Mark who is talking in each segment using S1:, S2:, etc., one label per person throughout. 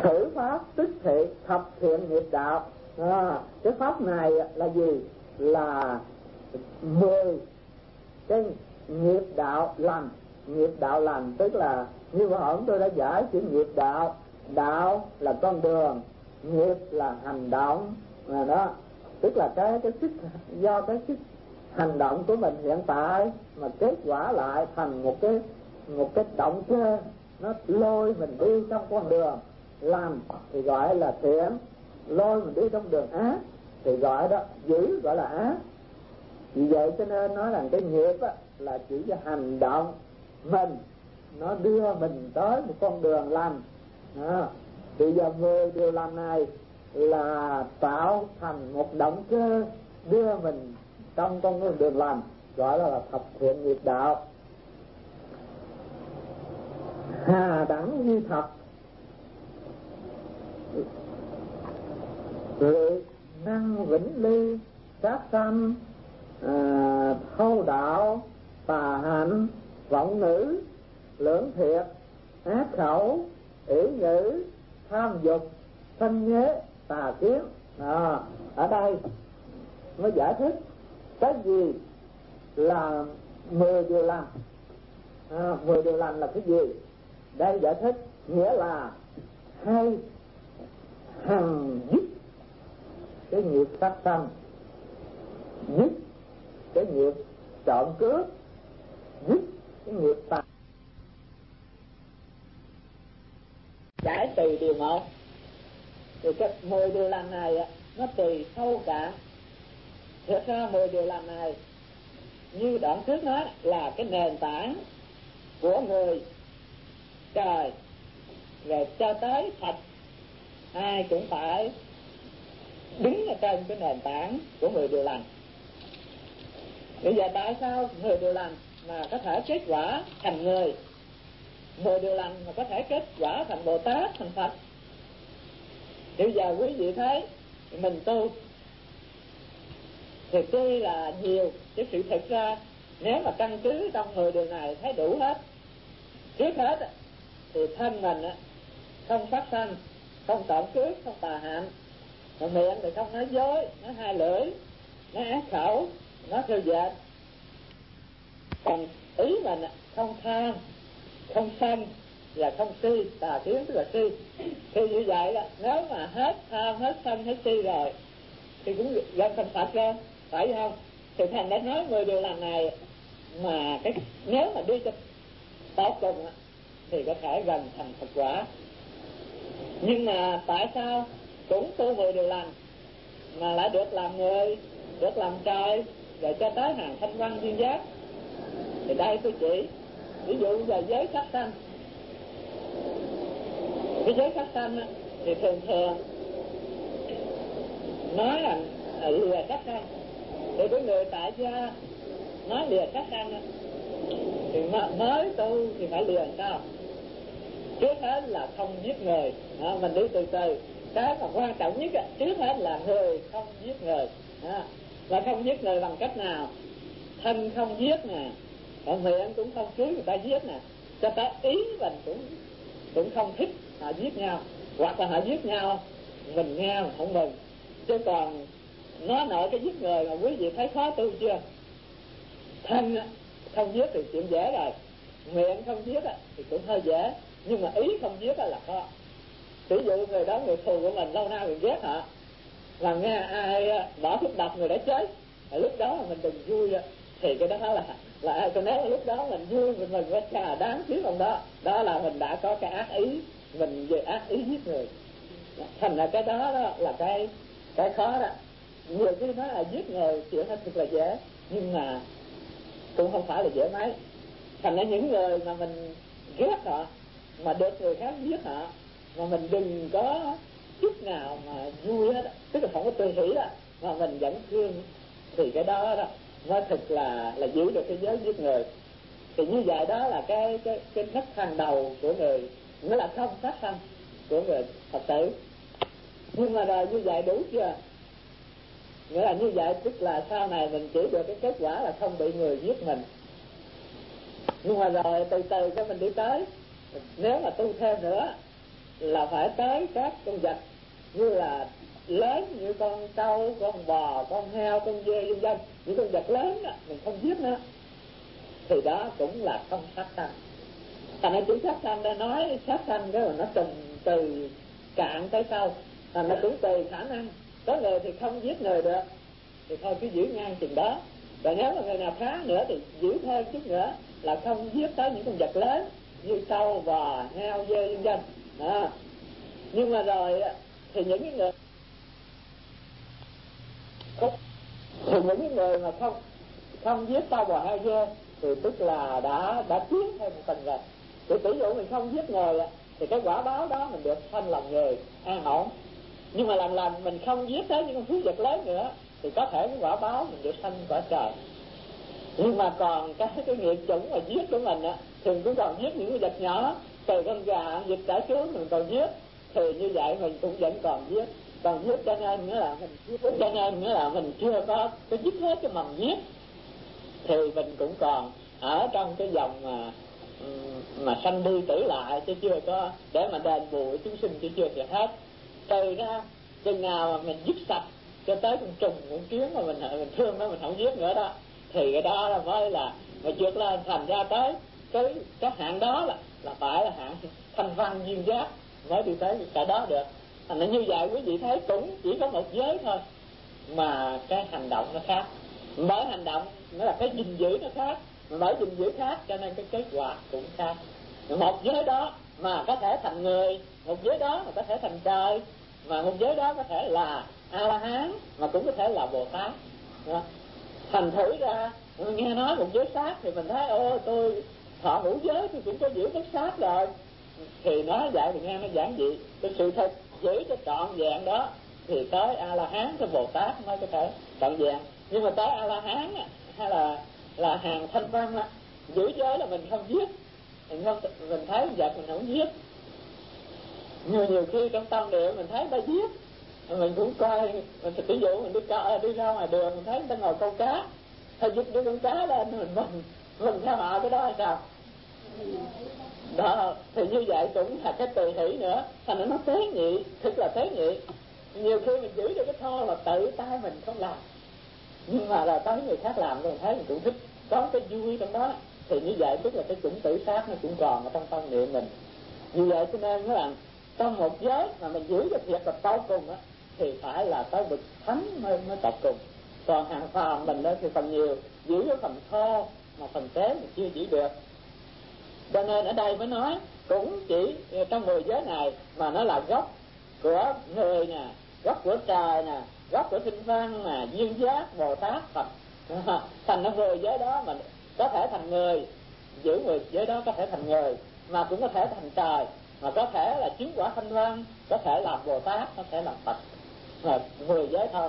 S1: Thử pháp tức thị thập thiện nghiệp đạo. Cái pháp này là gì? Là 10 cái nghiệp đạo lành. Nghiệp đạo lành tức là như vừa hôm tôi đã giải chữ nghiệp đạo. Đạo là con đường, nghiệp là hành động, đó tức là cái sức, do cái sức hành động của mình hiện tại mà kết quả lại thành một cái động cơ, nó lôi mình đi trong con đường làm thì gọi là thiện, lôi mình đi trong đường ác thì gọi đó dữ, gọi là ác. Vì vậy cho nên nói rằng cái nghiệp là chỉ cái hành động mình, nó đưa mình tới một con đường lành. Thì giờ 10 điều lành này là tạo thành một động cơ đưa mình trong con đường lành, gọi là thập thiện nghiệp đạo. Hà đẳng như thật, lệ năng vĩnh ly, sát sanh, thâu đạo, tà hạnh, vọng ngữ, lưỡng thiệt, ác khẩu, ỷ ngữ, tham dục, sân nhế, tà kiến. Ở đây mới giải thích cái gì là 10 điều lành. 10 điều lành là cái gì? Đây giải thích nghĩa là hay hằng dứt cái nghiệp sát sanh, dứt cái nghiệp trộm cướp, dứt cái nghiệp tà. Giải từ điều 1 thì cái 10 điều lành này nó tùy sâu cả. Thật ra 10 điều lành này như đoạn trước nói là cái nền tảng của người trời, rồi cho tới Phật, ai cũng phải đứng ở trên cái nền tảng của 10 điều lành. Bây giờ tại sao 10 điều lành mà có thể kết quả thành người, 10 điều lành mà có thể kết quả thành Bồ Tát, thành Phật? Bây giờ quý vị thấy mình tu thì tuy là nhiều, chứ sự thực ra nếu mà căn cứ trong 10 điều này thấy đủ hết. Trước hết thì thân mình không sát sanh, không trộm cướp, không tà hạnh, miệng thì không nói dối, nói hai lưỡi, nói ác khẩu, nói theo dệt. Còn ý mình không tham, không sân và không si, tà kiến tức là si. Thì như vậy đó, nếu mà hết tham, hết sân, hết si rồi thì cũng gần thành Phật rồi, phải không? Thì thành đã nói 10 điều lành này mà cái nếu mà đi cho tốt cùng thì có thể gần thành Phật quả. Nhưng mà tại sao cũng tu 10 điều lành mà lại được làm người, được làm trời, rồi cho tới hàng thanh văn duyên giác? Thì đây tôi chỉ ví dụ về giới sát sanh. Cái giới sát sanh thì thường thường nói là lìa sát sanh. Thì cái người tại gia nói lìa sát sanh thì mới tu thì phải lìa sao? Trước hết là không giết người. Mình đi từ từ. Cái mà quan trọng nhất trước hết là người không giết người. Và không giết người bằng cách nào? Thân không giết nè, còn miệng cũng không cưới người ta giết nè, cho tới ý mình cũng không thích họ giết nhau, hoặc là họ giết nhau mình nghe mà không mừng. Chứ còn nói nội cái giết người mà quý vị thấy khó tu chưa? Thân không giết thì chuyện dễ rồi, miệng không giết thì cũng hơi dễ, nhưng mà ý không giết là khó. Ví dụ người đó người thù của mình lâu nay mình ghét họ, và nghe ai bỏ thuốc độc người đã chết, lúc đó mình đừng vui, thì cái đó là tôi nói lúc đó mình vui mình có chà đáng tiếc không đó, đó là mình đã có cái ác ý, mình về ác ý giết người. Thành ra cái đó là cái khó đó. Nhiều khi nói là giết người chuyện thật là dễ, nhưng mà cũng không phải là dễ mấy. Thành ra những người mà mình ghét họ mà được người khác giết họ mà mình đừng có chút nào mà vui hết, tức là không có tươi hỉ mà mình vẫn thương, thì cái đó mới thực là giữ được cái giới giết người. Thì như vậy đó là cái nấc thang đầu của người, nghĩa là không sát sanh của người Phật tử. Nhưng mà rồi như vậy đủ chưa? Nghĩa là như vậy tức là sau này mình chỉ được cái kết quả là không bị người giết mình. Nhưng mà rồi từ từ cái mình đi tới, nếu mà tu thêm nữa là phải tới các con vật như là lớn, như con trâu, con bò, con heo, con dê vân vân, những con vật lớn đó, mình không giết nữa thì đó cũng là không sát sanh. Thành ra chữ sát sanh đã nói sát sanh cái mà nó trùng từ cạn tới sâu, thành nó cũng tùy khả năng. Có người thì không giết người được thì thôi cứ giữ ngang chừng đó, và nếu mà người nào khá nữa thì giữ thêm chút nữa là không giết tới những con vật lớn như trâu, bò, heo, dê vân vân. Nhưng mà rồi thì những cái người mà không giết trâu, bò, heo, dê thì tức là đã tiến thêm một phần rồi. Thì ví dụ mình không giết người thì cái quả báo đó mình được sanh lòng người an ổn. Nhưng mà lần mình không giết tới những con thú vật lớn nữa thì có thể cái quả báo mình được sanh cõi trời. Nhưng mà còn cái nghiệp chủng mà giết của mình thường cũng còn giết những cái vật nhỏ, từ con gà, vịt, cả trứng mình còn giết, thì như vậy mình cũng vẫn còn giết. Còn giết cho nên nữa là mình chưa có cái giết hết cái mầm giết, thì mình cũng còn ở trong cái dòng mà sanh đi tử lại, chứ chưa có để mà đền bù chúng sinh, chứ chưa thiệt hết. Từ ra chừng nào mà mình dứt sạch cho tới con trùng, con kiến mà mình thương nó, mình không giết nữa đó, thì cái đó là mới là trượt lên. Thành ra tới cái hạng đó là phải là hạng thanh văn duyên giác mới đi tới cả đó được. Thành ra như vậy quý vị thấy cũng chỉ có một giới thôi mà cái hành động nó khác. Bởi hành động nó là cái gìn giữ nó khác, mà bởi gìn giữ khác cho nên cái kết quả cũng khác. Một giới đó mà có thể thành người, một giới đó mà có thể thành trời, mà một giới đó có thể là A La Hán, mà cũng có thể là Bồ Tát. Thành thử ra nghe nói một giới sát thì mình thấy tôi thọ ngũ giới tôi cũng có giữ bất sát rồi, thì nói vậy thì nghe nó giản dị. Cái sự thật giữ cho trọn vẹn đó thì tới A La Hán, tới Bồ Tát mới có thể trọn vẹn. Nhưng mà tới A La Hán hay là hàng thanh văn giữ giới là mình không giết, mình thấy vật mình không giết. Nhiều khi trong tâm địa mình thấy ta giết, mình cũng coi. Ví dụ mình đi ra ngoài đường mình thấy người ta ngồi câu cá, hay giật đứa con cá lên mình theo họ cái đó hay sao đó. Thì như vậy cũng là cái tùy hỷ nữa, thành ra nó tế nhị, tức là tế nhị. Nhiều khi mình giữ được cái thô là tự tay mình không làm, nhưng mà là tới người khác làm mình thấy mình cũng thích, có cái vui trong đó. Thì như vậy tức là cái chủng tử sát nó cũng còn ở trong tâm niệm mình. Như vậy cho nên nó là trong một giới mà mình giữ cho thiệt là to cùng thì phải là tới vực thánh mới tột cùng. Còn hàng phàm mình thì phần nhiều giữ cái phần thô mà phần tế mình chưa giữ được. Cho nên ở đây mới nói cũng chỉ trong 10 giới này mà nó là gốc của người nè, gốc của trời nè, gốc của tinh văn nè, duyên giác, Bồ Tát, Phật. Thành nó 10 giới đó mình có thể thành người, giữ 10 giới đó có thể thành người, mà cũng có thể thành trời, mà có thể là chứng quả thanh văn, có thể làm Bồ Tát, có thể làm Phật. Là 10 giới thôi.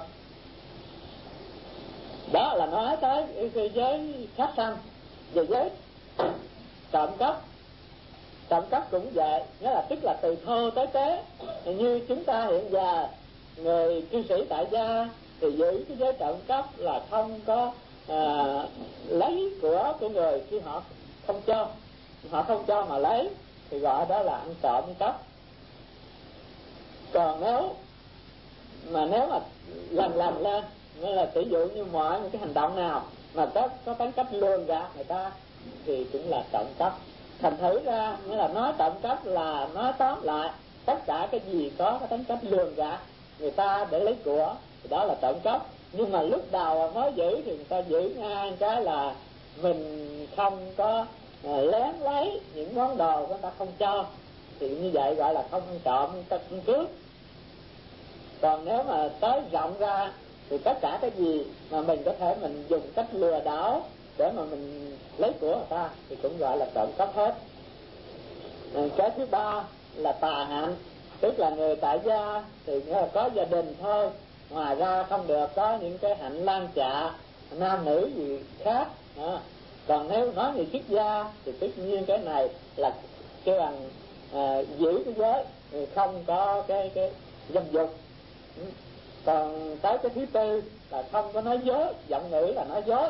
S1: Đó là nói tới cái giới sát sanh. Về giới trộm cắp cũng vậy, nghĩa là tức là từ thô tới tế. Như chúng ta hiện giờ người cư sĩ tại gia thì giữ cái giới trộm cắp là không có lấy của người khi họ không cho mà lấy, thì gọi đó là ăn trộm cắp. Còn nếu mà lần lên, nghĩa là sử dụng như mọi một cái hành động nào mà có tính cách lường gạt người ta thì cũng là trộm cắp. Thành thử ra nghĩa là nói trộm cắp là nói tóm lại tất cả cái gì có cái tính cách lường gạt người ta để lấy của thì đó là trộm cắp. Nhưng mà lúc đầu mới giữ thì người ta giữ ngay cái là mình không có lén lấy những món đồ của người ta không cho, thì như vậy gọi là không trộm, ta không cướp. Còn nếu mà tới rộng ra thì tất cả cái gì mà mình có thể mình dùng cách lừa đảo để mà mình lấy của người ta thì cũng gọi là trộm cắp hết. Cái thứ ba là tà hạnh, tức là người tại gia thì có gia đình thôi, ngoài ra không được có những cái hạnh lan trạ nam nữ gì khác. Còn nếu nói người xuất gia thì tất nhiên cái này là kêu bằng giữ cái giới thì không có cái dâm dục. Còn tới cái thứ tư là không có nói dối, giọng ngữ là nói dối.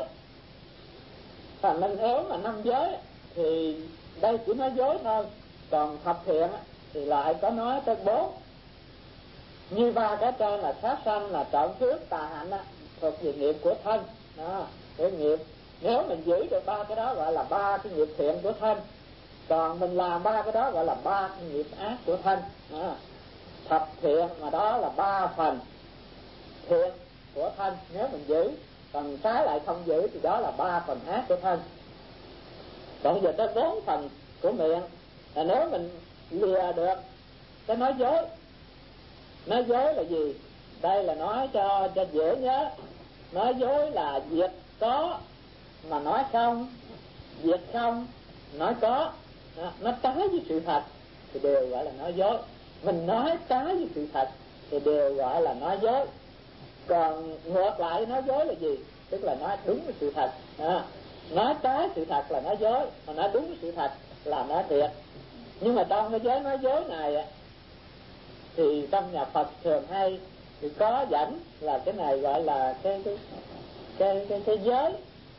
S1: Nên nếu mà 5 giới thì đây chỉ nói dối thôi. Còn thập thiện thì lại có nói tới 4. Như 3 cái trên là sát sanh, là trộm cướp, tà hạnh á, thuộc về nghiệp của thân. Đó, cái nghiệp nếu mình giữ được 3 cái đó gọi là 3 cái nghiệp thiện của thân, còn mình làm 3 cái đó gọi là 3 cái nghiệp ác của thân. Đó, thập thiện mà đó là 3 phần thiện của thân nếu mình giữ, còn trái lại không giữ thì đó là 3 phần ác của thân. Còn giờ tới 4 phần của miệng là nếu mình lìa được cái nói dối. Nói dối là gì? Đây là nói cho dễ nhớ. Nói dối là việc có mà nói không, việc không nói có. Nó trái với sự thật thì đều gọi là nói dối. Mình nói trái với sự thật thì đều gọi là nói dối. Còn ngược lại nói dối là gì? Tức là nói đúng với sự thật. Nói trái sự thật là nói dối, mà nói đúng với sự thật là nói thiệt. Nhưng mà trong cái giới nói dối này thì trong nhà Phật thường hay thì có dẫn là cái này gọi là cái giới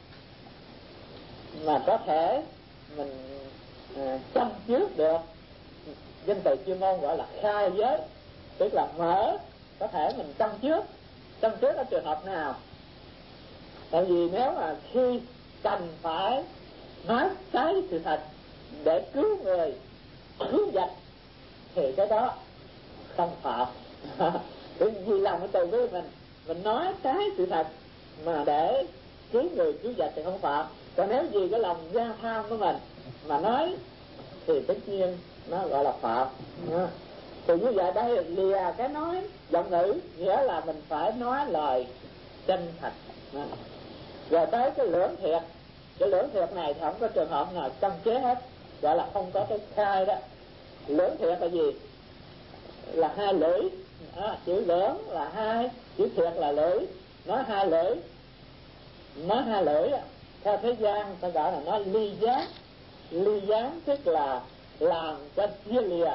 S1: mà có thể mình châm trước được, danh từ chuyên môn gọi là khai giới, tức là mở, có thể mình châm trước ở trường hợp nào. Tại vì nếu mà khi cần phải nói trái sự thật để cứu người, cứu vật thì cái đó không phạm. Vì lòng cái từ với mình nói trái sự thật mà để cứu người cứu vật thì không phạm. Còn nếu vì cái lòng gian tham của mình mà nói thì tất nhiên nó gọi là phạm. Thì như vậy đây lìa cái nói giọng ngữ, nghĩa là mình phải nói lời chân thật. Rồi tới cái lưỡng thiệt. Cái lưỡng thiệt này thì không có trường hợp nào chân chế hết, gọi là không có cái khai đó. Lưỡng thiệt là gì? Là 2 lưỡi. Chữ lưỡng là 2, chữ thiệt là lưỡi. Nói 2 lưỡi. Nói 2 lưỡi theo thế gian ta gọi là nói ly gián. Ly gián tức là làm cho chia lìa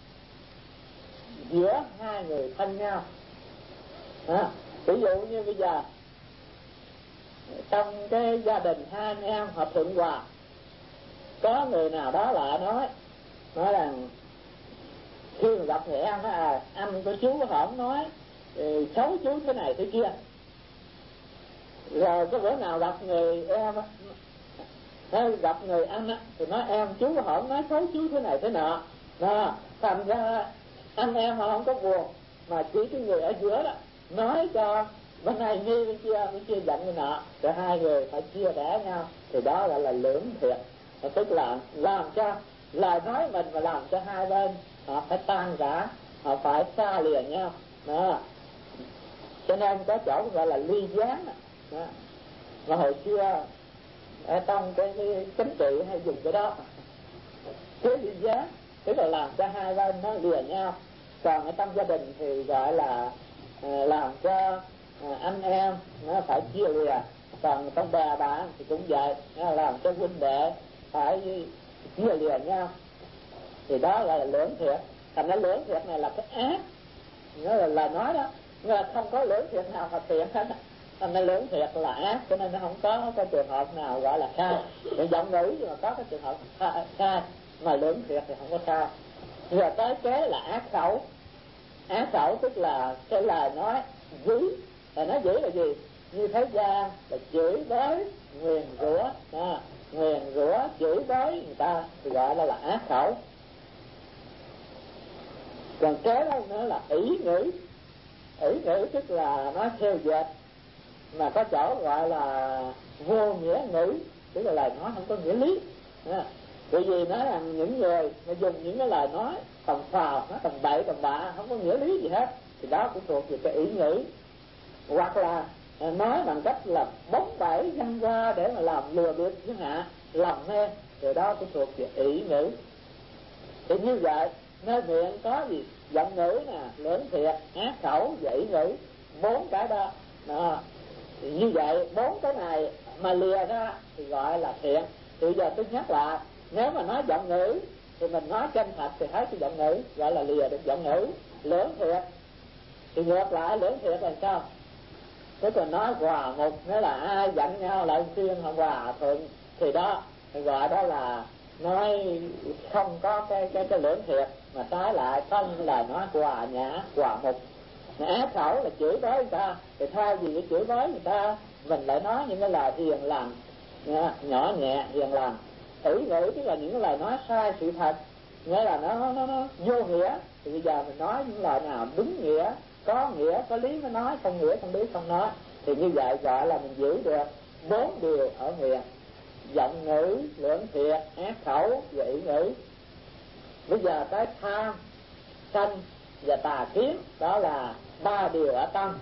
S1: giữa 2 người thân nhau. Ví dụ như bây giờ trong cái gia đình 2 anh em họ thuận hòa, có người nào đó lại nói rằng khi mà gặp người em anh của chú hổng nói xấu chú thế này thế kia. Rồi có bữa nào gặp người em hay gặp người anh thì nói em chú hổng nói xấu chú thế này thế nọ. Thành ra anh em họ không có buồn, mà chỉ cái người ở giữa đó nói cho bên này nghi bên kia giận người nọ, rồi 2 người phải chia rẽ nhau, thì đó gọi là lưỡng thiệt. Tức là làm cho lời nói mình mà làm cho 2 bên họ phải tan rã, họ phải xa lìa nhau. Cho nên có chỗ gọi là ly gián. Mà hồi xưa ở trong cái chính trị hay dùng cái đó, cái ly gián tức là làm cho 2 bên nó lìa nhau. Còn ở trong gia đình thì gọi là làm cho anh em nó phải chia lìa. Còn trong bè bạn thì cũng vậy, làm cho huynh đệ phải chia lìa nhau, thì đó là lưỡng thiệt. Thành ra lưỡng thiệt này là cái ác, nó là nói đó, nhưng mà không có lưỡng thiệt nào mà thiện hết. Thành ra lưỡng thiệt là ác, cho nên nó không có cái trường hợp nào gọi là sai. Thì giọng ngữ nhưng mà có cái trường hợp sai, mà lưỡng thiệt thì không có sai. Rồi tới kế là ác khẩu. Ác khẩu tức là cái lời nói dữ. Là nói dữ là gì? Như thế gian là chửi bới, nguyền rủa, nguyền rủa chửi bới người ta thì gọi là ác khẩu. Còn kế đó nữa là ỷ ngữ. Ỷ ngữ tức là nói theo dệt, mà có chỗ gọi là vô nghĩa ngữ, tức là lời nói không có nghĩa lý. Bởi vì nói rằng những người mà dùng những cái lời nói tầm phào, nó tầm bậy tầm bạ, không có nghĩa lý gì hết, thì đó cũng thuộc về cái ỷ ngữ. Hoặc là nói bằng cách là bóng bẩy văn qua để mà làm lừa bịp với hạ, làm mê, thì đó cũng thuộc về ỷ ngữ. Thì như vậy nơi miệng có gì? Giọng ngữ nè, lưỡng thiệt, ác khẩu, ỷ ngữ, 4 cái đó. Thì như vậy 4 cái này mà lìa ra thì gọi là thiện. Thì giờ tôi nhắc lại, nếu mà nói giọng ngữ thì mình nói chân thật thì thấy cái giọng ngữ gọi là lìa được giọng ngữ. Lưỡng thiệt thì ngược lại, lưỡng thiệt là sao? Tức là nói hòa mục, nghĩa là ai giận nhau lại khuyên họ hòa thuận, thì đó gọi đó là nói không có cái lưỡng thiệt. mà trái lại không là nói hòa nhã hòa mục. Ác khẩu là chửi bới người ta, thì thay vì cái chửi bới người ta mình lại nói những cái lời hiền lành, nhỏ nhẹ hiền lành. Ỷ ngữ tức là những lời nói sai sự thật, nghĩa là nó vô nghĩa. Thì bây giờ mình nói những lời nào đúng nghĩa, có lý mới nói, không nghĩa không lý không nói. Thì như vậy gọi là mình giữ được 4 điều ở miệng: giọng ngữ, lưỡng thiệt, ác khẩu và ỷ ngữ. Bây giờ cái tham, sân và tà kiến, đó là 3 điều ở tâm.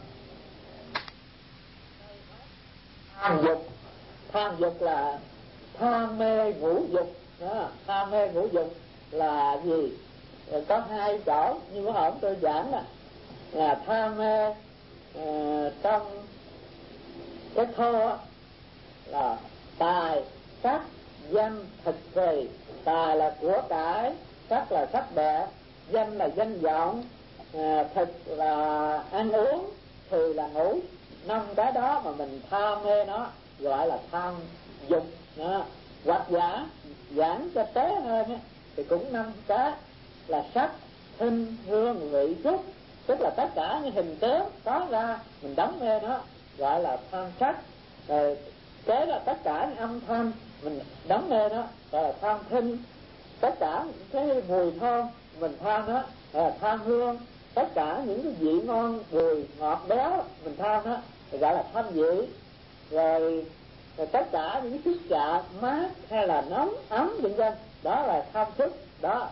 S1: Tham dục là tham mê ngũ dục đó. Tham mê ngũ dục là gì? Có 2 chỗ, nhưng mà hôm tôi giảng là tham mê trong cái thô là tài, sắc, danh, thực trì. Tài là của cải, sắc là sắc đẹp, danh là danh vọng, thực là ăn uống, thì là ngủ. 5 cái đó mà mình tham mê nó gọi là tham dục đó. Hoặc giảng cho tế hơn thì cũng 5 cái là sắc, thinh, hương, vị, xúc. Tức là tất cả những hình tướng có ra mình đắm mê nó gọi là tham sắc. Rồi kế là tất cả những âm thanh mình đắm mê nó gọi là tham thinh. Tất cả cái mùi thơm mình tham nó là tham hương. Tất cả những cái vị ngon, bùi, ngọt, béo mình tham nó gọi là tham vị. Rồi tất cả những cái xúc chạm mát hay là nóng, ấm vân vân, đó là tham xúc, đó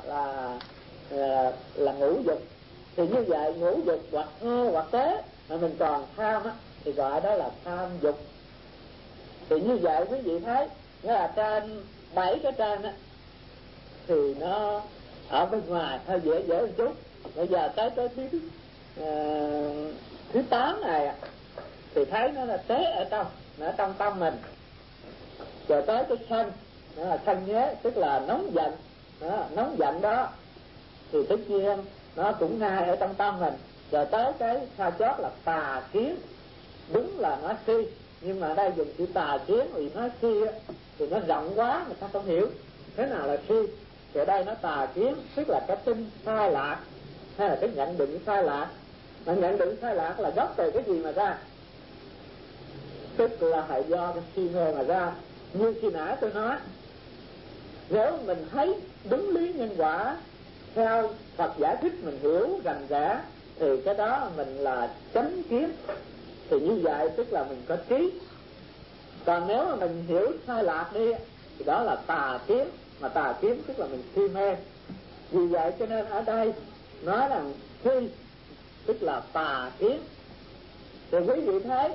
S1: là ngũ dục. Thì như vậy ngũ dục hoặc thô hoặc tế mà mình còn tham thì gọi đó là tham dục. Thì như vậy quý vị thấy nghĩa là trên 7 cái trên thì nó ở bên ngoài hơi dễ một chút. Bây giờ tới thứ 8 này thì thấy nó là tế ở trong tâm mình. Rồi tới cái sân, đó là sân nhé, tức là nóng giận đó, nóng giận đó thì tất nhiên nó cũng ngay ở trong tâm mình. Rồi tới cái sau chót là tà kiến. Đúng là nó si, nhưng mà đây dùng chữ tà kiến vì nó si thì nó rộng quá, người ta không hiểu thế nào là si. Thì ở đây nó tà kiến tức là cái tin sai lạc hay là cái nhận định sai lạc. Mà nhận định sai lạc là gốc từ cái gì mà ra? Tức là do cái si mê mà ra. Như khi nãy tôi nói, nếu mình thấy đúng lý nhân quả theo Phật giải thích mình hiểu rành rẽ thì cái đó mình là chánh kiến. Thì như vậy tức là mình có trí. Còn nếu mà mình hiểu sai lạc đi thì đó là tà kiến. Mà tà kiến tức là mình si mê. Vì vậy cho nên ở đây nói rằng si tức là tà kiến. Thì quý vị thấy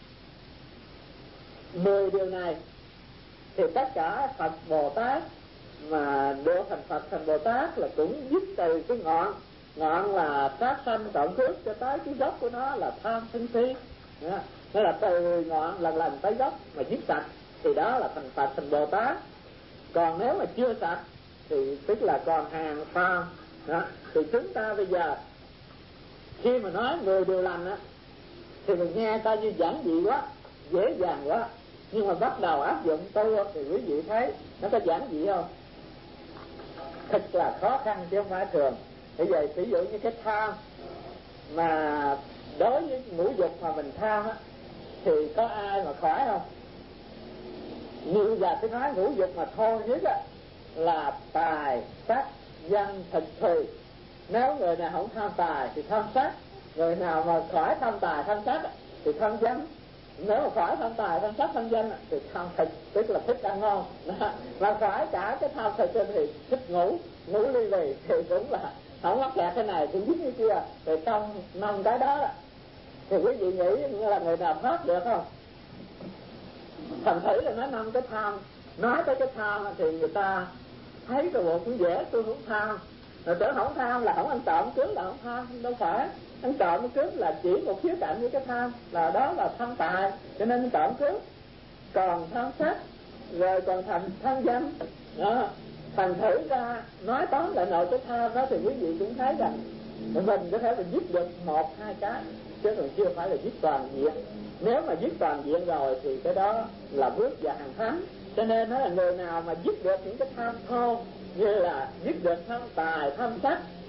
S1: 10 điều này thì tất cả Phật Bồ Tát mà độ thành Phật thành Bồ Tát là cũng dứt từ cái ngọn là sát sanh cộng phước cho tới cái gốc của nó là tham sân si. Đó là từ ngọn lần tới gốc mà dứt sạch thì đó là thành Phật thành Bồ Tát. Còn nếu mà chưa sạch thì tức là còn hàng phàm. Thì chúng ta bây giờ khi mà nói 10 điều lành thì mình nghe coi như giản dị quá, dễ dàng quá, nhưng mà bắt đầu áp dụng tu thì quý vị thấy nó có giản dị không? Thật là khó khăn chứ không phải thường. Bây giờ ví dụ như cái tham mà đối với ngũ dục mà mình tham thì có ai mà khỏi không? Như bây giờ tôi nói ngũ dục mà thô nhất là tài, sắc, danh, thực thùy. Nếu người nào không tham tài thì tham sắc, người nào mà khỏi tham tài tham sắc thì tham danh. Nếu mà khỏi tham tài tham sắc tham danh thì tham thực, tức là thích ăn ngon. Mà khỏi cả cái tham thực thì thích ngủ ly bì thì cũng là không mắc kẹt cái này cũng dính cái kia. Thì trong 5 cái đó thì quý vị nghĩ là người nào thoát được không? Thành thử là nói 5 cái tham. Nói tới cái tham thì người ta thấy cái bộ cũng dễ, tôi không tham. Rồi tưởng không tham là không ăn trộm cướp là không tham. Đâu phải, ăn trộm cướp là chỉ một khía cạnh với cái tham, là đó là tham tài cho nên ăn trộm cướp. Còn tham sắc rồi còn tham danh đó. Thành thử ra nói tóm lại nội cái tham đó thì quý vị cũng thấy rằng mình có thể là dứt được 1-2 cái chứ còn chưa phải là dứt toàn diện. Nếu mà dứt toàn diện rồi thì cái đó là bước vào hàng thánh. Cho nên nó là người nào mà dứt được những cái tham thô như là dứt được tham tài, tham sắc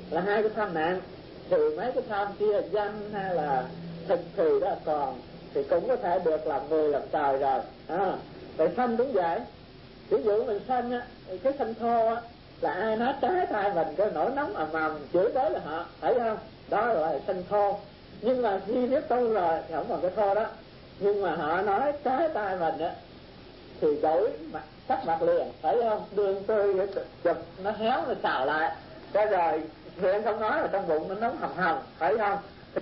S1: là hai cái tham nạn. Thì mấy cái tham kia, danh hay là thực thì đó còn thì cũng có thể được làm người làm trời rồi. Rồi sanh cũng vậy. Ví dụ mình sanh á, cái sanh thô á, là ai nói trái tai mình cái nổi nóng ầm chửi tới là họ, phải không? Đó là sanh thô. Nhưng mà khi biết tu rồi thì không còn cái thô đó. Nhưng mà họ nói trái tai mình á thì đổi mặt sắc mặt liền, phải không? Đường tôi chụp nó héo nó xào lại, cái rồi miệng không nói mà trong bụng nó nóng hầm hầm, phải không?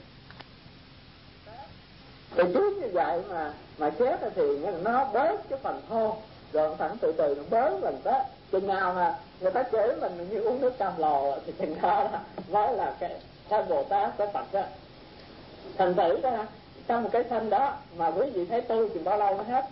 S1: Thì cứ như vậy mà chết thì nó bớt cái phần thô, rồi thẳng từ từ nó bớt lần đó. Chừng nào mà người ta chửi mình như uống nước cam lồ thì chừng đó mới là cái Bồ Tát cái Phật đó. Thành thử ra trong một cái sanh đó mà quý vị thấy tu chừng bao lâu nó hết.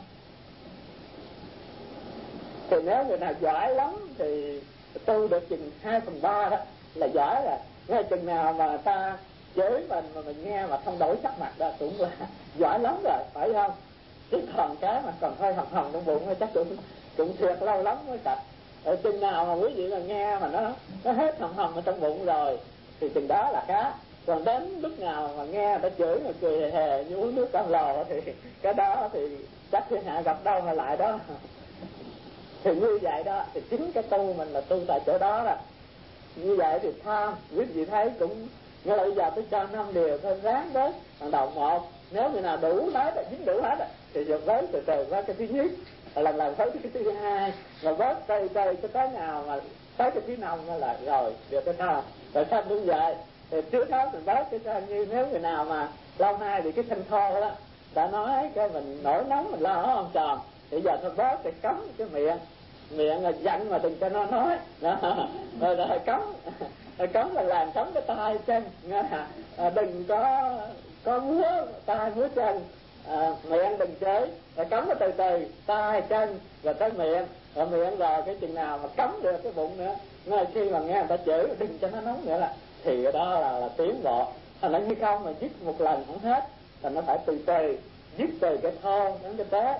S1: Thì nếu người nào giỏi lắm thì tu được chừng 2/3 đó là giỏi rồi. Ngay chừng nào mà ta chửi mình mà mình nghe mà không đổi sắc mặt đó cũng là giỏi lắm rồi, phải không? Chứ còn cái mà còn hơi hầm hầm trong bụng chắc cũng thiệt lâu lắm mới sạch. Ở chừng nào mà quý vị là nghe mà nó hết hầm hầm ở trong bụng rồi thì chừng đó là cá. Còn đến lúc nào mà nghe người ta chửi mà cười hề hề như uống nước cam lồ thì cái đó thì chắc thiên hạ gặp đâu mà lại đó. Thì như vậy đó, thì chính cái tu mình là tu tại chỗ đó đó. Như vậy thì tham, quý vị thấy cũng nghĩa là bây giờ tôi cho 5 điều thôi, ráng với thằng đầu một. Nếu người nào đủ hết, dính đủ hết thì dần với từ từ với cái thứ nhất, lần tới cái thứ hai, rồi bớt đây cái tới nào mà tới cái thứ năm là rồi được cái nào. Rồi sanh cũng vậy, thì trước đó mình bớt cái sanh. Như nếu người nào mà lâu nay bị cái sanh thô đó, đã nói cái mình nổi nóng mình lo nó không tròn, thì giờ thôi bớt cái cấm cái miệng là giận mà đừng cho nó nói đó. Rồi cấm là làm cấm cái tay chân, đừng có múa tay múa chân, miệng đừng chơi. Rồi cấm nó từ từ tay chân rồi tới miệng, rồi miệng rồi cái chừng nào mà cấm được cái bụng nữa. Ngay khi mà nghe người ta chửi đừng cho nó nóng nữa thì đó là tiến bộ. Thành ra như không mà dứt một lần không hết, thành nó phải từ từ dứt từ cái thô đến cái tế.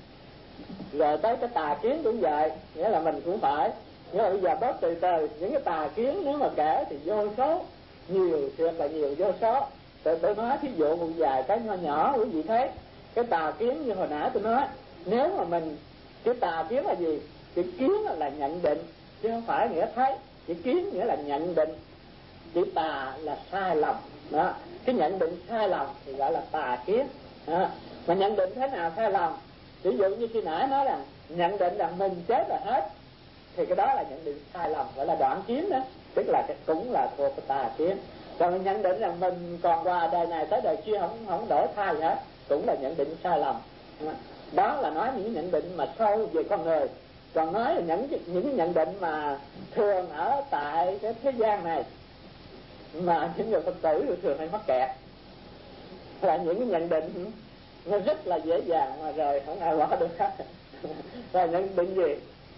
S1: Rồi tới cái tà kiến cũng vậy, nghĩa là mình cũng phải, nghĩa là bây giờ bớt từ từ. Những cái tà kiến nếu mà kể thì vô số, nhiều thiệt là nhiều vô số. Tôi nói thí dụ một vài cái nhỏ nhỏ quý vị thấy. Cái tà kiến như hồi nãy tôi nói, nếu mà mình, cái tà kiến là gì? Cái kiến là nhận định chứ không phải nghĩa thấy. Cái kiến nghĩa là nhận định, chữ tà là sai lầm đó. Cái nhận định sai lầm thì gọi là tà kiến đó. Mà nhận định thế nào sai lầm? Ví dụ như khi nãy nói là nhận định rằng mình chết là hết, thì cái đó là nhận định sai lầm, gọi là đoạn kiến đó, tức là cũng là thuộc cái tà kiến. Còn mình nhận định rằng mình còn qua đời này tới đời kia không đổi thay gì hết, cũng là nhận định sai lầm. Đó là nói những nhận định mà sâu về con người. Còn nói là những nhận định mà thường ở tại cái thế gian này mà những người Phật tử thường hay mắc kẹt, là những cái nhận định nó rất là dễ dàng mà rồi không ai bỏ được hết. Và nhận định gì?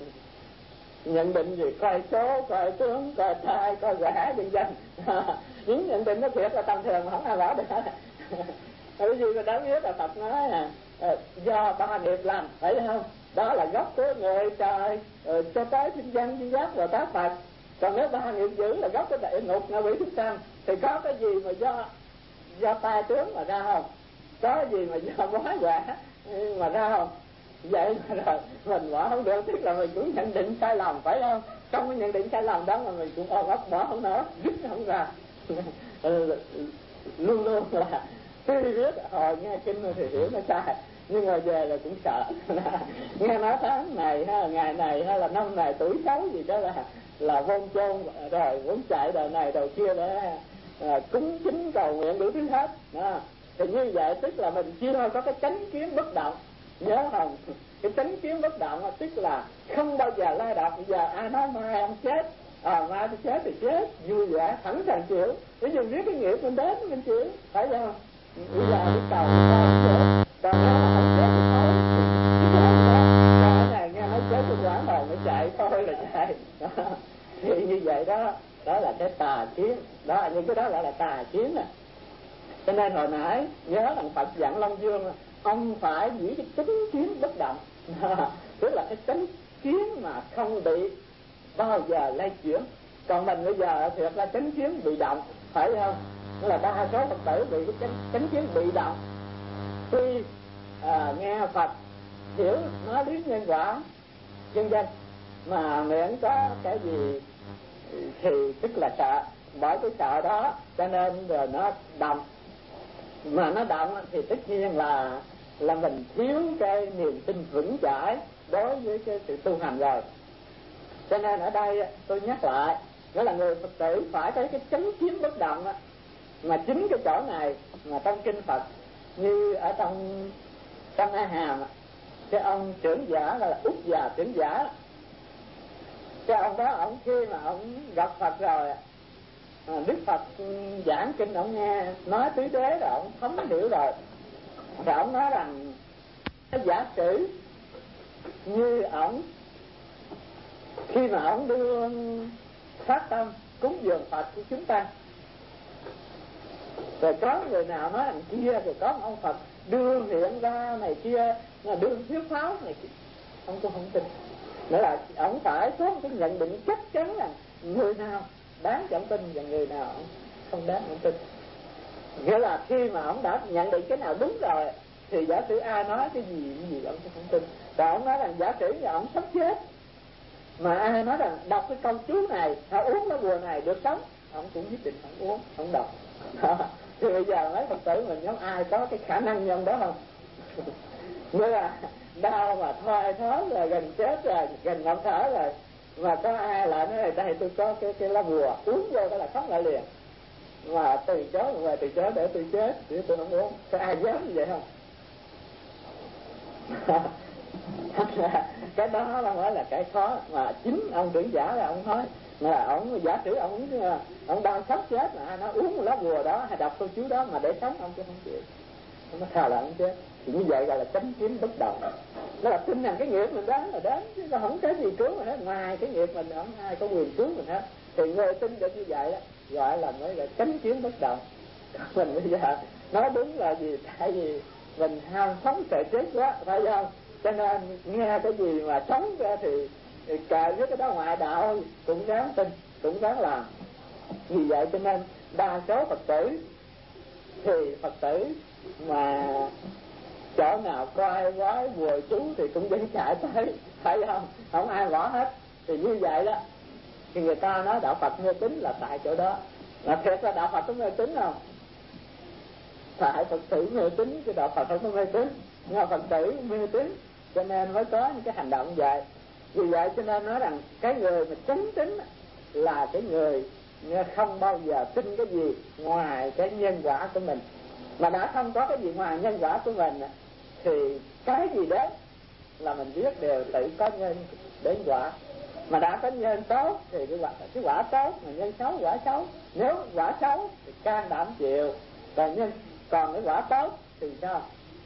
S1: Nhận định gì? Coi số, coi tướng, coi trai, coi gã, vân vân. Những nhận định nó thiệt là tầm thường mà không ai bỏ được hết. Bởi vì người đã biết là Phật nói do 3 nghiệp làm, phải không? Đó là gốc của người trời cho tới sinh dân sinh giác và tác Phật. Còn nếu 3 nghiệp dữ là gốc của địa ngục ngạ quỷ súc sanh, thì có cái gì mà do tai tướng mà ra không? Có gì mà do bói quả mà ra không? Vậy mà rồi mình bỏ không được, tức là mình cũng nhận định sai lầm, phải không? Trong cái nhận định sai lầm đó mà mình cũng óc bỏ không nổi, dứt không ra. Luôn luôn là tuy biết hồi nghe kinh thì hiểu nó sai, nhưng mà về là cũng sợ. Nghe nói tháng này hay là ngày này hay là năm này tuổi xấu gì đó là vôn chôn rồi muốn chạy đời này đời kia để cúng chính cầu nguyện đủ thứ hết đó. Thì như vậy tức là mình chưa có cái chánh kiến bất động. Nhớ không? Cái chánh kiến bất động tức là không bao giờ lai động. Bây giờ ai nói mai ông chết, mai tôi chết thì chết, vui vẻ thẳng thắn chịu. Ví dụ biết cái nghiệp mình đến mình chịu, phải không? Bây giờ đi cầu cũng được. Còn nếu mà không chết thì thôi thì chết đó. Còn cái này nghe nói chết thì quán đầu mới chạy thôi là chạy. Thì như vậy đó, đó là cái tà kiến. Đó, những cái đó gọi là tà kiến nè. Cho nên hồi nãy nhớ rằng Phật dặn Long Dương ông phải giữ cái chánh kiến bất động. Tức là cái chánh kiến mà không bị bao giờ lay chuyển. Còn mình bây giờ thiệt là chánh kiến bị động, phải không? Đó là đa số Phật tử bị cái chánh kiến bị động. Khi nghe Phật hiểu nói lý nhân quả nhân dân mà miễn có cái gì thì tức là sợ, bởi cái sợ đó cho nên rồi nó động. Mà nó động thì tất nhiên là mình thiếu cái niềm tin vững chãi đối với cái sự tu hành rồi. Cho nên ở đây tôi nhắc lại, đó là người Phật tử phải có cái chánh kiến bất động đó. Mà chính cái chỗ này mà trong kinh Phật, như ở trong A Hàm, cái ông trưởng giả là Úc Già trưởng giả, cái ông đó, ông khi mà ông gặp Phật rồi, Đức Phật giảng kinh ông nghe nói tứ đế rồi ông thấm hiểu rồi, rồi ông nói rằng cái giả sử như ông khi mà ông đưa phát tâm cúng dường Phật của chúng ta, rồi có người nào nói thằng kia, rồi có ông Phật đưa hiện ra này kia, là đưa thiếu pháo này kia, ông cũng không tin. Nữa là ông phải có cái nhận định chắc chắn là người nào đáng cho ông tin và người nào không đáng ông tin. Nghĩa là khi mà ông đã nhận định cái nào đúng rồi thì giả sử A nói cái gì ông cũng không tin. Và ông nói rằng giả sử như ông sắp chết mà ai nói rằng đọc cái câu chú này, uống lá bùa này được sống, ông cũng quyết định không uống, không đọc. Thì bây giờ mấy Phật tử mình giống ai có cái khả năng như ông đó không? Nghĩa là đau mà thoai thoát rồi, gần chết rồi, gần ngậm thở rồi, mà có ai lại nói đây tôi có cái lá bùa, uống vô đó là sống lại liền, mà từ chối để tôi chết, để tôi không uống. Có ai dám như vậy không? Cái đó là mới là cái khó. Mà chính ông trưởng giả là ông nói là ông giả sử ông đang sắp chết mà nó uống một lá bùa đó hay đọc câu chú đó mà để sống, ông chứ không chịu. Nó thà là ông chết. Thì như vậy gọi là chánh kiến bất động. Nó là tin rằng cái nghiệp mình đáng là đáng, chứ nó không có gì cứu mình hết, ngoài cái nghiệp mình không ai có quyền cứu mình hết. Thì người tin được như vậy đó gọi là mới là chánh kiến bất động. Mình bây giờ nói đúng là gì? Tại vì mình ham sống sợ chết quá, phải không? Cho nên nghe cái gì mà sống ra thì cài với cái đó ngoại đạo cũng dám tin, cũng dám làm. Vì vậy cho nên đa số Phật tử thì Phật tử mà chỗ nào có ai quái bùa chú thì cũng vẫn chạy tới, phải không? Không ai bỏ hết. Thì như vậy đó thì người ta nói đạo Phật mê tín là tại chỗ đó. Là thiệt là đạo Phật có mê tín không? Tại Phật tử mê tín chứ đạo Phật không có mê tín. Nhưng mà Phật tử mê tín cho nên mới có những cái hành động vậy. Vì vậy cho nên nói rằng cái người mà chánh tín là cái người không bao giờ tin cái gì ngoài cái nhân quả của mình. Mà đã không có cái gì ngoài nhân quả của mình thì cái gì đó là mình biết đều tự có nhân đến quả. Mà đã có nhân tốt thì cái quả tốt, mà nhân xấu quả xấu. Nếu quả xấu thì can đảm chịu, còn cái quả tốt thì sao?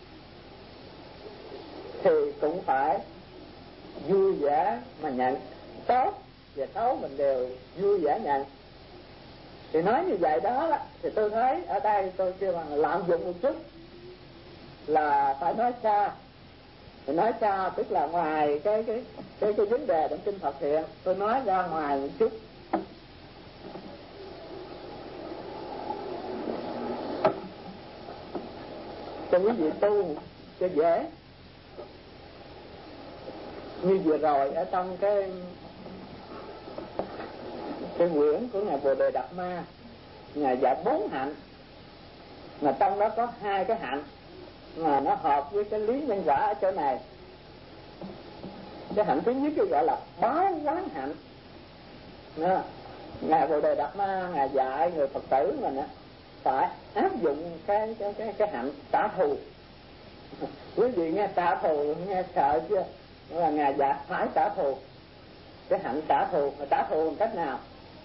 S1: Thì cũng phải vui vẻ mà nhận. Tốt và xấu mình đều vui vẻ nhận. Thì nói như vậy đó thì tôi thấy ở đây tôi kêu bằng lạm dụng một chút là phải nói xa. Thì nói xa tức là ngoài cái vấn đề trong kinh Phật hiện, tôi nói ra ngoài một chút. Cho quý vị tu cho dễ. Như vừa rồi ở trong cái quyển của ngài Bồ Đề Đạt Ma, ngài dạy 4 hạnh, mà trong đó có 2 cái hạnh mà nó hợp với cái lý nhân quả ở chỗ này. Cái hạnh thứ nhất cái gọi là báo quán hạnh. Ngài Bồ Đề Đạt Ma ngài dạy người Phật tử mình phải áp dụng cái hạnh trả thù. Quý vị nghe trả thù nghe sợ chưa? Đó là ngài dạy phải trả thù. Cái hạnh trả thù, mà trả thù bằng cách nào?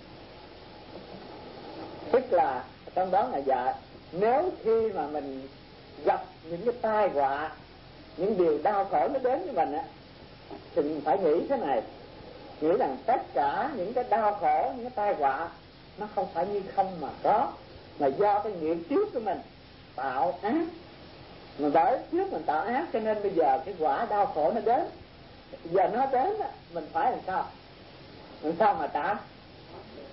S1: Tức là trong đó ngài dạy nếu khi mà mình gặp những cái tai họa, những điều đau khổ nó đến với mình thì mình phải nghĩ thế này, nghĩ rằng tất cả những cái đau khổ, những cái tai họa nó không phải như không mà có, mà do cái nghiệp trước của mình tạo ác. Mà bởi trước mình tạo ác cho nên bây giờ cái quả đau khổ nó đến. Giờ nó đến mình phải làm sao? Làm sao mà trả?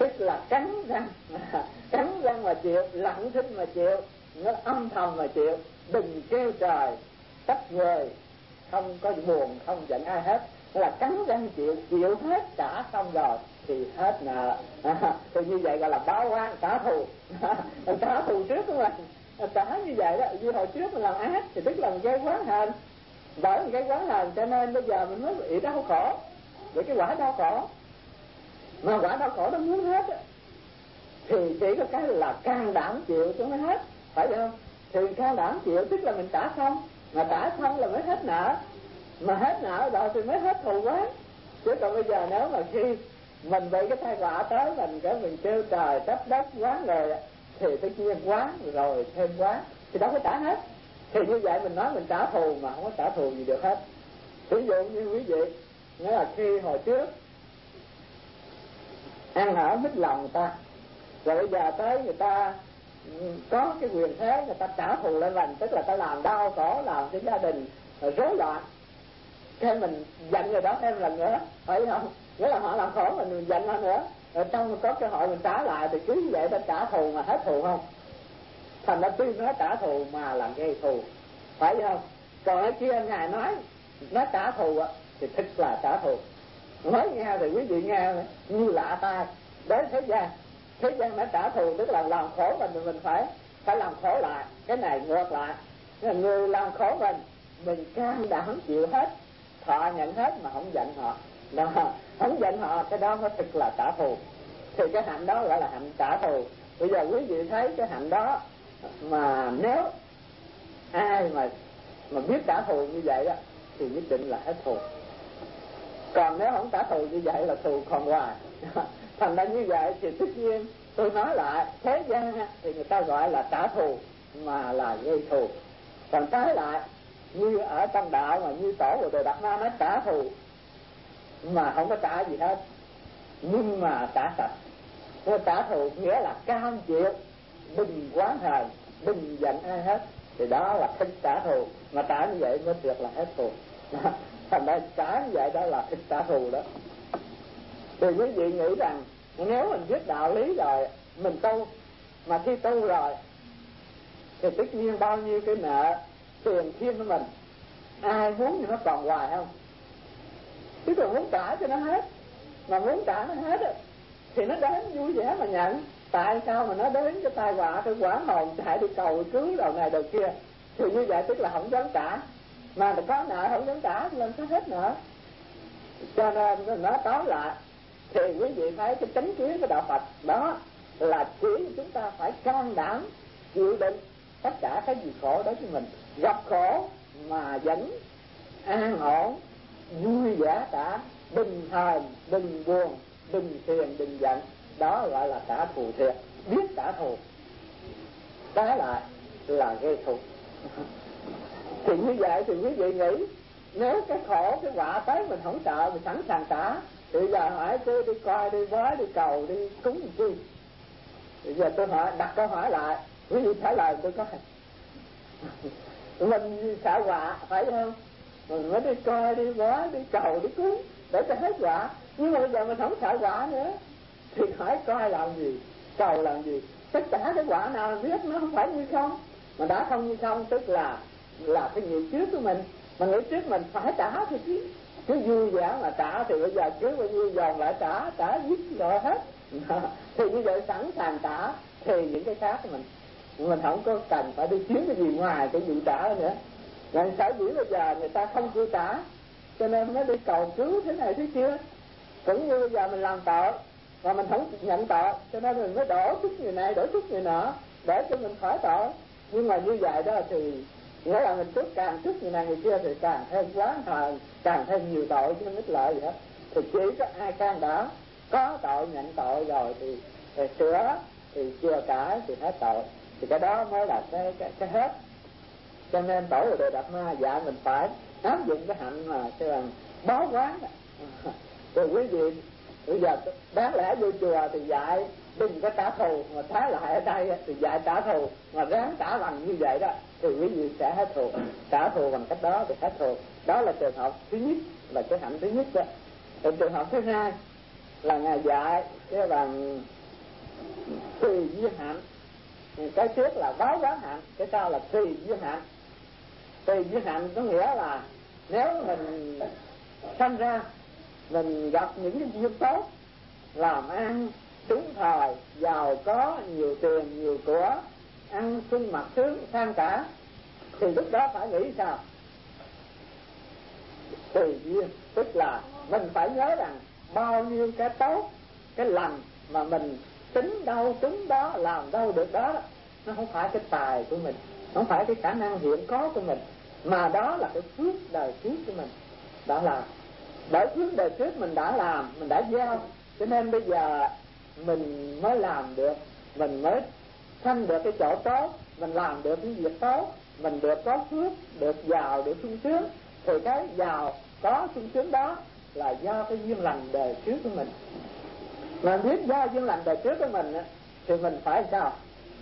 S2: tức là cắn răng mà chịu, lặng thinh mà chịu, nó âm thầm mà chịu, đừng kêu trời trách người, không có buồn không giận ai hết, là cắn răng chịu hết trả xong rồi thì hết nợ. Thì như vậy gọi là báo oán, trả thù. Trả thù trước của mình, trả như vậy đó. Như hồi trước mình làm ác thì tức là mình gây oán hờn, bởi mình gây oán hờn cho nên bây giờ mình mới bị đau khổ. Vậy cái quả đau khổ, mà quả đau khổ nó muốn hết á, thì chỉ có cái là can đảm chịu cho nó hết, phải không? Thì can đảm chịu tức là mình trả xong, mà trả xong là mới hết nợ, mà hết nợ rồi thì mới hết thù quán. Chứ còn bây giờ nếu mà khi mình bị cái tai họa tới mình kêu trời trách đất quán rồi thì tất nhiên quán rồi thêm quán thì đâu có trả hết. Thì như vậy mình nói mình trả thù mà không có trả thù gì được hết. Ví dụ như quý vị, nghĩa là khi hồi trước ăn ở mít lòng người ta, rồi bây giờ tới người ta có cái quyền thế, người ta trả thù lên mình, tức là ta làm đau khổ, làm cho gia đình rối loạn, cái mình giận người đó thêm lần nữa, phải không? Nghĩa là họ làm khổ mình giận họ nữa, rồi trong có cơ hội mình trả lại thì cứ như vậy ta trả thù mà hết thù không? Thành ra tuy nó trả thù mà là gây thù, phải không? Còn ở kia ngài nói nó trả thù thì thực là trả thù. Nói nghe thì quý vị nghe như lạ tai. Đến thế gian nó trả thù tức là làm khổ mình phải làm khổ lại. Cái này ngược lại, người làm khổ mình can đảm chịu hết, thọ nhận hết mà không giận họ. Đó, không giận họ, cái đó mới thực là trả thù. Thì cái hạnh đó gọi là hạnh trả thù. Bây giờ quý vị thấy cái hạnh đó, mà nếu ai mà biết trả thù như vậy đó thì nhất định là hết thù. Còn nếu không trả thù như vậy là thù còn hoài. Thành ra như vậy thì tất nhiên tôi nói lại, thế gian thì người ta gọi là trả thù mà là gây thù. Còn trái lại như ở trong đạo mà như Tổ Bồ Đề Đạt Ma nói trả thù mà không có trả gì hết, nhưng mà trả sạch. Cái trả thù nghĩa là cam chịu, đừng quán hờn, đừng giận ai hết, thì đó là thích trả thù. Mà trả như vậy mới được là hết thù. Thành ra trả như vậy đó là thích trả thù đó. Thì quý vị nghĩ rằng nếu mình biết đạo lý rồi, mình tu, mà khi tu rồi thì tất nhiên bao nhiêu cái nợ tiền thiên của mình, ai muốn thì nó còn hoài không? Chứ còn muốn trả cho nó hết, mà muốn trả nó hết thì nó đến vui vẻ mà nhận. Tại sao mà nó đến cái tai họa, cái quả hồn chạy đi cầu cứu đầu này đầu kia? Thì như vậy tức là không dám trả, mà có nợ không dám trả thì làm sao hết nợ. Cho nên nó tóm lại thì quý vị thấy cái chánh kiến của đạo Phật đó là chỉ chúng ta phải can đảm chịu đựng tất cả cái gì khổ đối với mình, gặp khổ mà vẫn an ổn vui vẻ cả, đừng hờn, đừng buồn, đừng phiền, đừng giận. Đó gọi là trả thù thiệt, biết trả thù. Trái lại là gây thù. Thì như vậy thì quý vị nghĩ, nếu cái khổ, cái họa tới mình không sợ, mình sẵn sàng trả, thì giờ hỏi tôi đi coi, đi bói, đi cầu, đi cúng gì chi? Bây giờ tôi đặt câu hỏi lại, quý vị trả lời tôi coi. Mình sợ họa, phải không? Mình mới đi coi, đi bói, đi cầu, đi cúng để cho hết họa. Nhưng mà bây giờ mình không sợ họa nữa, thì hỏi coi làm gì, cầu làm gì? Tất cả cái họa nào biết nó không phải như không, mà đã không như không tức là cái nghiệp trước của mình. Mà nghĩ trước mình phải trả thì cứ vui vẻ mà trả, thì bây giờ cứ bao nhiêu dồn lại trả dứt rồi hết. Thì như vậy sẵn sàng trả, thì những cái khác mình không có cần phải đi kiếm cái gì ngoài cái vụ trả nữa. Rồi sở dĩ bây giờ người ta không chịu trả, cho nên nó đi cầu cứu thế này thế kia. Cũng như bây giờ mình làm tội mà mình không nhận tội, cho nên mình mới đổ chút người này, đổ chút người nọ để cho mình khỏi tội. Nhưng mà như vậy đó thì nghĩa là mình càng chút người này người kia thì càng thêm quá hờn, càng thêm nhiều tội chứ không ít lợi gì hết. Thì chỉ có ai can đảm có tội nhận tội rồi thì sửa, thì chưa cả thì hết tội, thì cái đó mới là cái hết. Cho nên Tổ Bồ Đề Đạt Ma dạy mình phải áp dụng cái hạnh mà cái là báo quán. Rồi quý vị bây giờ đáng lẽ vô chùa thì dạy đừng có trả thù, mà trái lại ở đây thì dạy trả thù, mà ráng trả bằng như vậy đó thì quý vị sẽ hết thù. Trả thù bằng cách đó thì hết thù. Đó là trường hợp thứ nhất, là cái hạnh thứ nhất đó. Rồi trường hợp thứ hai là Ngài dạy cái bằng tùy duyên hạnh. Cái trước là báo quán hạnh, cái sau là tùy duyên hạnh. Tùy duyên hạnh có nghĩa là nếu mình sanh ra mình gặp những cái duyên tốt, làm ăn trúng thời, giàu có, nhiều tiền nhiều của, ăn sung mặc sướng sang cả, thì lúc đó phải nghĩ sao? Tùy duyên, tức là mình phải nhớ rằng bao nhiêu cái tốt, cái lành mà mình tính đâu trúng đó, làm đâu được đó, nó không phải cái tài của mình, không phải cái khả năng hiện có của mình, mà đó là cái phước đời trước của mình đã làm. Bởi phước đời trước mình đã làm, mình đã gieo, cho nên bây giờ mình mới làm được, mình mới sanh được cái chỗ tốt, mình làm được những việc tốt, mình được có phước, được giàu, được sung sướng. Thì cái giàu có sung sướng đó là do cái duyên lành đời trước của mình. Mà biết do duyên lành đời trước của mình thì mình phải sao?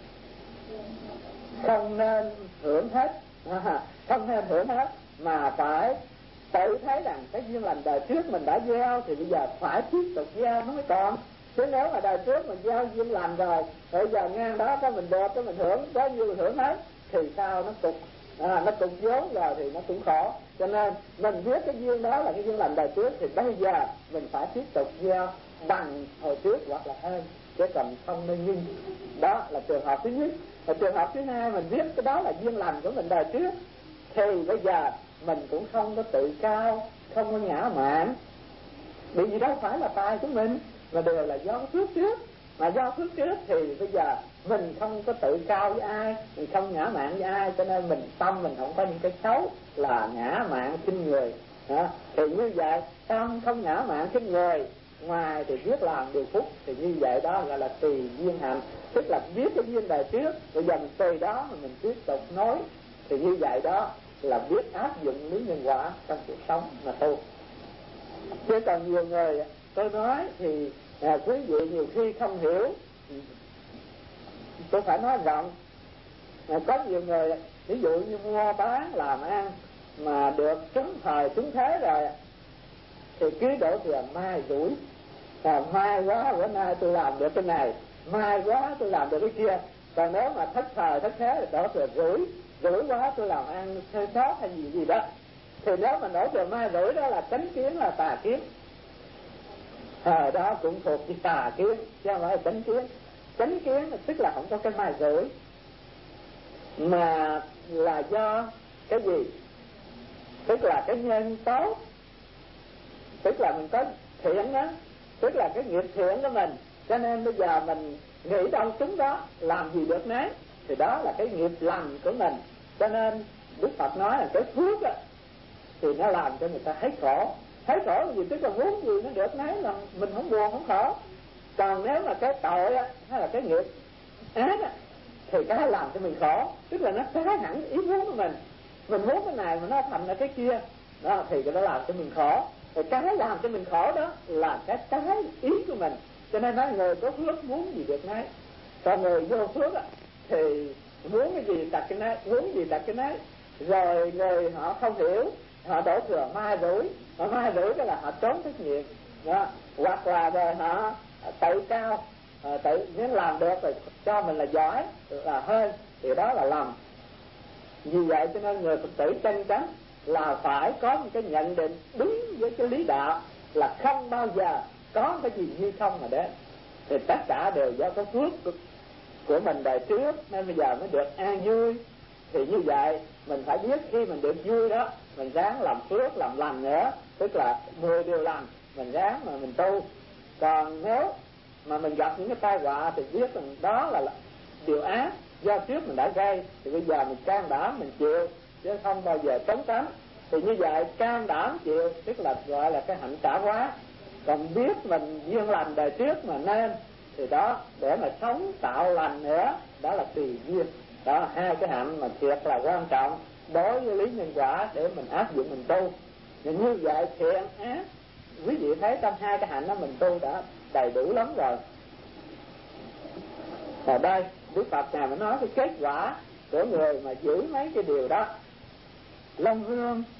S2: Không nên hưởng hết, không nên hưởng hết, mà phải tự thấy rằng cái duyên lành đời trước mình đã gieo thì bây giờ phải tiếp tục gieo nó mới còn. Chứ nếu mà đời trước mình gieo duyên lành rồi, bây giờ ngang đó có mình được, có mình hưởng, có nhiêu mình hưởng hết, thì sao nó cục, nó cục vốn rồi thì nó cũng khổ. Cho nên mình biết cái duyên đó là cái duyên lành đời trước, thì bây giờ mình phải tiếp tục gieo bằng hồi trước hoặc là hơn, chứ còn không nên ngưng. Đó là trường hợp thứ nhất. Và trường hợp thứ hai, mình biết cái đó là duyên lành của mình đời trước, thì bây giờ mình cũng không có tự cao, không có ngã mạn, bởi vì đâu phải là tài của mình, mà đều là do phước trước. Mà do phước trước thì bây giờ mình không có tự cao với ai, mình không ngã mạn với ai, cho nên mình tâm mình không có những cái xấu là ngã mạn khinh người. Thì như vậy tâm không ngã mạn khinh người, ngoài thì biết làm điều phúc, thì như vậy đó gọi là tùy duyên hạnh, tức là biết cái duyên đời trước, rồi dần từ đó mà mình tiếp tục nói, thì như vậy đó là biết áp dụng lý nhân quả trong cuộc sống mà tu. Chứ còn nhiều người tôi nói thì quý vị nhiều khi không hiểu, tôi phải nói rộng. Có nhiều người ví dụ như mua bán làm ăn mà được trúng thời trúng thế rồi thì cứ đổ thừa mai rủi, mai quá bữa nay tôi làm được cái này, mai quá tôi làm được cái kia. Còn nếu mà thất thời thất thế thì đổ thừa rủi quá tôi làm ăn hơi sót hay gì đó. Thì nếu mà đổ thừa mai rủi đó là chánh kiến, là tà kiến. Đó cũng thuộc cái tà kiến chứ không phải là chánh kiến. Chánh kiến tức là không có cái mai rủi, mà là do cái gì? Tức là cái nhân tốt, tức là mình có thiện đó, tức là cái nghiệp thiện của mình, cho nên bây giờ mình nghĩ đâu chúng đó, làm gì được nấy, thì đó là cái nghiệp lành của mình. Cho nên Đức Phật nói là cái phước á thì nó làm cho người ta hết khổ. Hết khổ là gì? Tức là muốn gì nó được nấy, là mình không buồn không khổ. Còn nếu mà cái tội á, hay là cái nghiệp ác á, thì cái làm cho mình khổ, tức là nó trái hẳn ý muốn của mình. Mình muốn cái này mà nó thành ra cái kia, đó thì cái đó làm cho mình khổ. Rồi cái làm cho mình khổ đó là cái trái ý của mình. Cho nên nói người có phước muốn gì được nấy, còn người vô phước á thì muốn cái gì đặt cái nấy, muốn gì đặt cái nấy. Rồi người họ không hiểu, họ đổ thừa mai rủi, đó là họ trốn trách nhiệm đó. Hoặc là rồi họ tự cao, tự nếu làm được rồi cho mình là giỏi, là hơn, thì đó là lầm. Vì vậy cho nên người Phật tử chân chánh là phải có một cái nhận định đúng với cái lý đạo, là không bao giờ có cái gì như không mà đến. Thì tất cả đều do cái phước của mình đời trước nên bây giờ mới được an vui. Thì như vậy mình phải biết khi mình được vui đó, mình ráng làm phước làm lành nữa, tức là 10 điều lành mình ráng mà mình tu. Còn nếu mà mình gặp những cái tai họa thì biết rằng đó là điều ác do trước mình đã gây, thì bây giờ mình can đảm mình chịu chứ không bao giờ trốn tránh. Thì như vậy can đảm chịu tức là gọi là cái hạnh trả hóa. Còn biết mình duyên lành đời trước mà nên, thì đó để mà sống tạo lành nữa, đó là tùy duyên. Đó hai cái hạnh mà thiệt là quan trọng đối với lý nhân quả để mình áp dụng mình tu. Thì như vậy thiện ác, quý vị thấy trong hai cái hạnh đó mình tu đã đầy đủ lắm rồi. Ở đây Đức Phật Ngài mới nói cái kết quả của người mà giữ mấy cái điều đó. Long Vương